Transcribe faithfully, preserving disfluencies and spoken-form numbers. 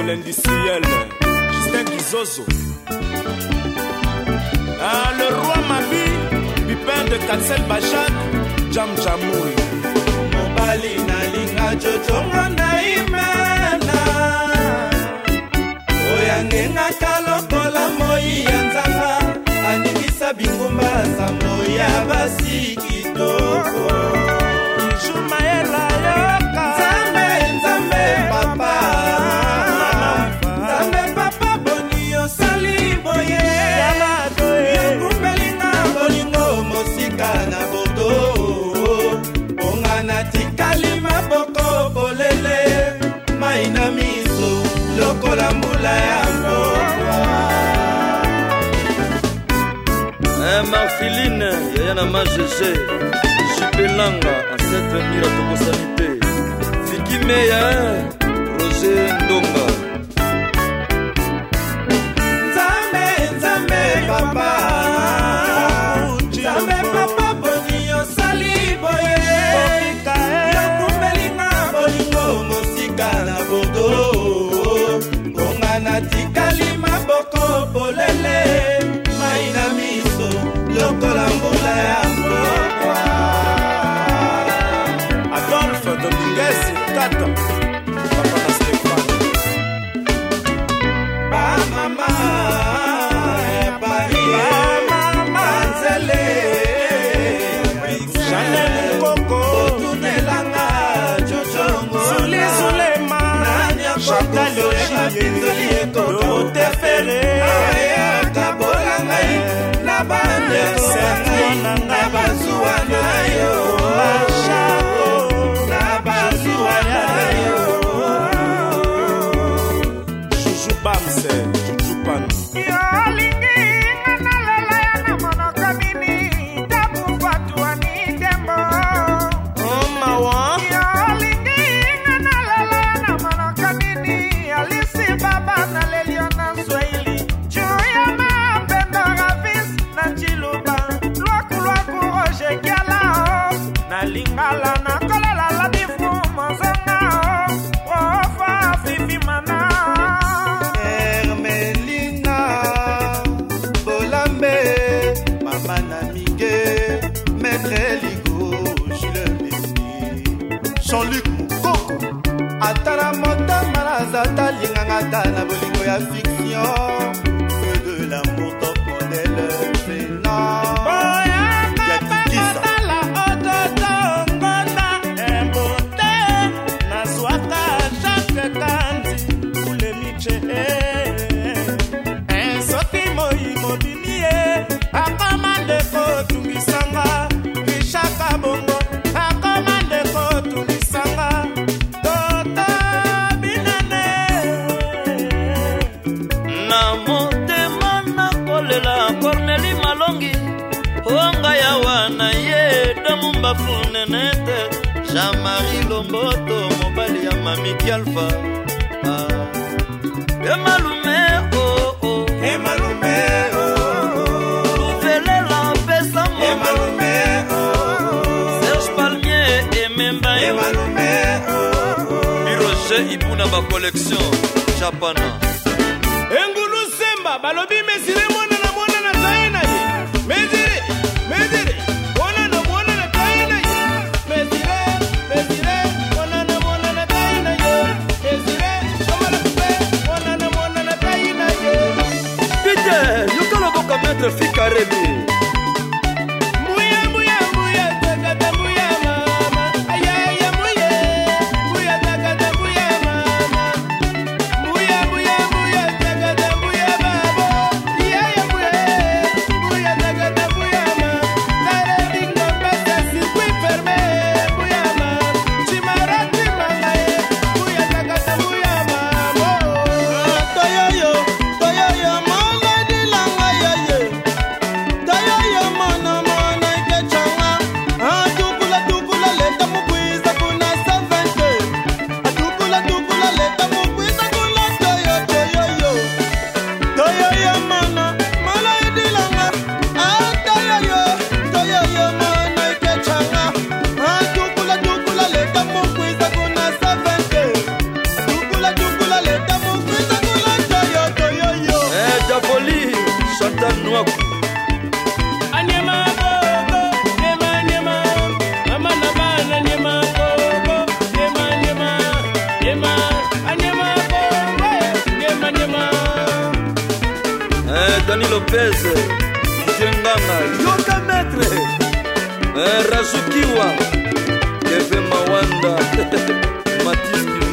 l'industriel Justin Kizozo. Ah, le roi Mabi, Pipin de Katsel Bachak, Jam Jamoul. Mobali na linga jojonga na imena Oyangenga kalokola moi yanzanga Anikisa bingumba za moya basi kitoko Ijumaela yoka Nzambe, Nzambe papa Nzambe papa boni osali boye Yokumbelinga bolingo mosika na boto Ongana tikali maboko bolele Maina miso lokola mbula ya mboka Eh Marfiline, Yayana Majege Jipelanga, ancêtre Mira Tokosanite Fiki Meya, Roger Ndonga Nzambe, Nzambe papa Nzambe papa boni osali boye Yokumbelinga bolingo mosika na bodo Ongana tikali maboko bolele Maina miso lokola mbula ya mboka Adolphe Dominguez Tata Papa na Stéphane Ba mama Paris Ba mama Nzele Chanel Coco Tunelanga Jojongo Zuli Zulema Chantal Oshie Dorote Ferre Kabolangai Na bande Kolangai Na bazuwa na yo Na bazuwa na yo Juju Bamse Juju Pan Oh Mawa Lingala na kolela la difumo zanga ofa fifi mana Hermelina Bolambe Mama Namige Maître Ligo Jules Messi Jean-Luc Moukoko Atala Mota Malazata Linganga Tana Bolingo ya fiction Feu de l'amour top modèle Zéna Jean-Marie Lomboto, mobali ya Mami Kialfa. Ah. Emalume, oh oh. Emalume, oh oh. Nouvelela pesa mo. Emalume, oh oh. Serge Palmier et Memba. Emalume, oh oh. Miroche Ibuna ba collection Japana. Engulu Semba, balobi mesire mwana na mwana na zaina ye. Mesire, mesire. Mwana na mwana na zaina ye. Mesire, mesire. Mwana na mwana na zaina ye. Mesire, mwana na mwana na mwana na zaina ye. Peter, yokala boka mettre fika remi. Muya muya muya takata muya mama. Ayaya muya. Muya takata muya mama. Muya muya muya takata muya babo. Ayaya muya. Muya takata muya mama. Tare dingo pesa circuit fermé. Muya mama. Chimarati mangae. Muya takata muya mama. Toyoyo, toyoyo, mama dilanga yeye. Lopez, Jenganga, Yoka Maître, eh, Razukiwa, Kevin Mawanda, Matis